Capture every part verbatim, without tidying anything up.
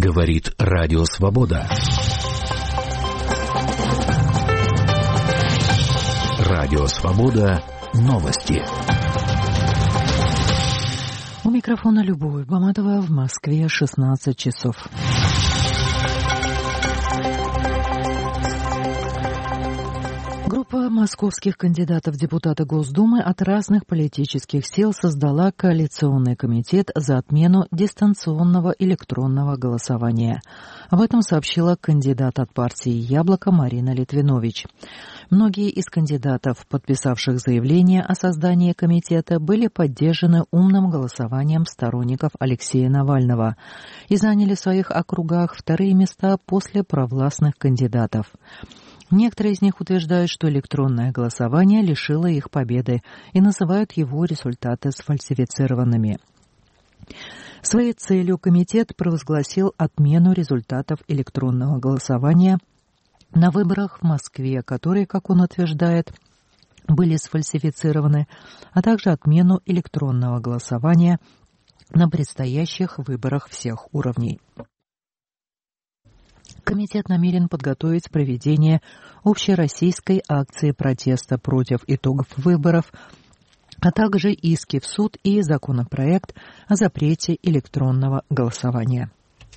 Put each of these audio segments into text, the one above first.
Говорит Радио Свобода. Радио Свобода. Новости. У микрофона Любовь Баматова, в Москве шестнадцать часов. Группа московских кандидатов в депутаты Госдумы от разных политических сил создала коалиционный комитет за отмену дистанционного электронного голосования. Об этом сообщила кандидат от партии «Яблоко» Марина Литвинович. Многие из кандидатов, подписавших заявление о создании комитета, были поддержаны умным голосованием сторонников Алексея Навального и заняли в своих округах вторые места после провластных кандидатов. Некоторые из них утверждают, что электронное голосование лишило их победы и называют его результаты сфальсифицированными. Своей целью комитет провозгласил отмену результатов электронного голосования на выборах в Москве, которые, как он утверждает, были сфальсифицированы, а также отмену электронного голосования на предстоящих выборах всех уровней. Комитет намерен подготовить проведение общероссийской акции протеста против итогов выборов, а также иски в суд и законопроект о запрете электронного голосования.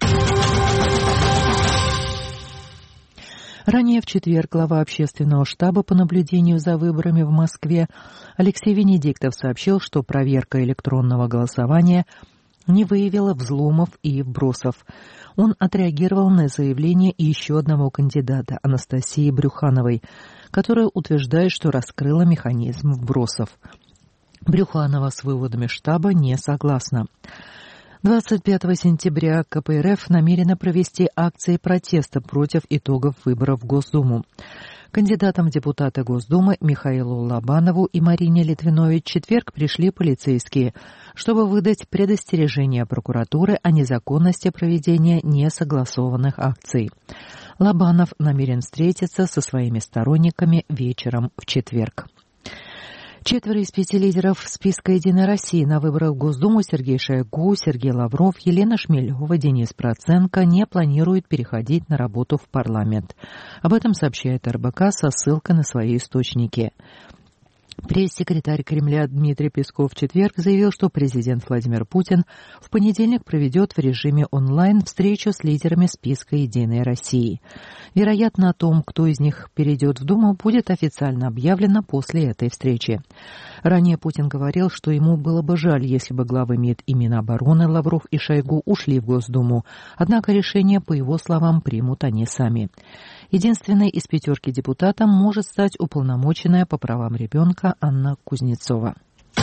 Ранее в четверг глава общественного штаба по наблюдению за выборами в Москве Алексей Венедиктов сообщил, что проверка электронного голосования не выявила взломов и вбросов. Он отреагировал на заявление еще одного кандидата, Анастасии Брюхановой, которая утверждает, что раскрыла механизм вбросов. Брюханова с выводами штаба не согласна. двадцать пятого сентября ка пэ эр эф намерена провести акции протеста против итогов выборов в Госдуму. Кандидатам в депутаты Госдумы Михаилу Лобанову и Марине Литвинович в четверг пришли полицейские, чтобы выдать предостережение прокуратуры о незаконности проведения несогласованных акций. Лобанов намерен встретиться со своими сторонниками вечером в четверг. Четверо из пяти лидеров списка «Единой России» на выборах в Госдуму Сергей Шойгу, Сергей Лавров, Елена Шмелева, Денис Проценко не планируют переходить на работу в парламент. Об этом сообщает эр бэ ка со ссылкой на свои источники. Пресс-секретарь Кремля Дмитрий Песков в четверг заявил, что президент Владимир Путин в понедельник проведет в режиме онлайн встречу с лидерами списка «Единой России». Вероятно, о том, кто из них перейдет в Думу, будет официально объявлено после этой встречи. Ранее Путин говорил, что ему было бы жаль, если бы главы МИД и Минобороны Лавров и Шойгу ушли в Госдуму, однако решение, по его словам, примут они сами. Единственной из пятерки депутатов может стать уполномоченная по правам ребенка Анна Кузнецова.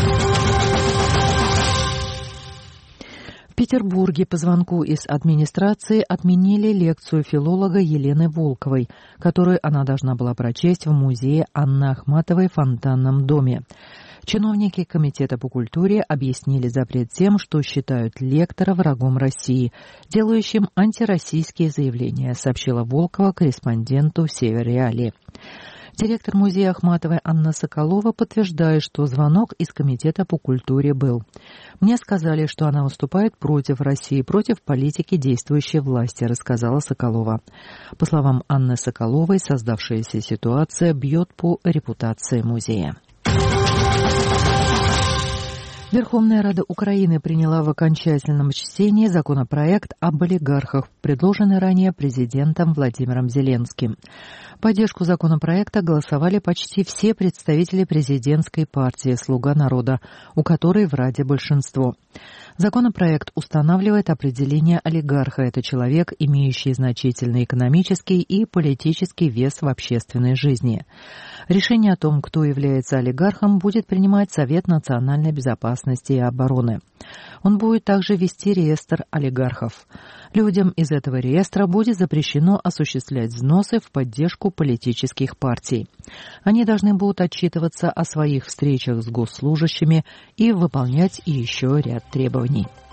В Петербурге по звонку из администрации отменили лекцию филолога Елены Волковой, которую она должна была прочесть в музее Анны Ахматовой в Фонтанном доме. Чиновники Комитета по культуре объяснили запрет тем, что считают лектора врагом России, делающим антироссийские заявления, сообщила Волкова корреспонденту Северреалии. Директор музея Ахматовой Анна Соколова подтверждает, что звонок из Комитета по культуре был. «Мне сказали, что она выступает против России, против политики действующей власти», рассказала Соколова. По словам Анны Соколовой, создавшаяся ситуация бьет по репутации музея. Верховная Рада Украины приняла в окончательном чтении законопроект об олигархах, предложенный ранее президентом Владимиром Зеленским. В поддержку законопроекта голосовали почти все представители президентской партии «Слуга народа», у которой в Раде большинство. Законопроект устанавливает определение олигарха. Это человек, имеющий значительный экономический и политический вес в общественной жизни. Решение о том, кто является олигархом, будет принимать Совет национальной безопасности и обороны. Он будет также вести реестр олигархов. Людям из этого реестра будет запрещено осуществлять взносы в поддержку политических партий. Они должны будут отчитываться о своих встречах с госслужащими и выполнять еще ряд требований.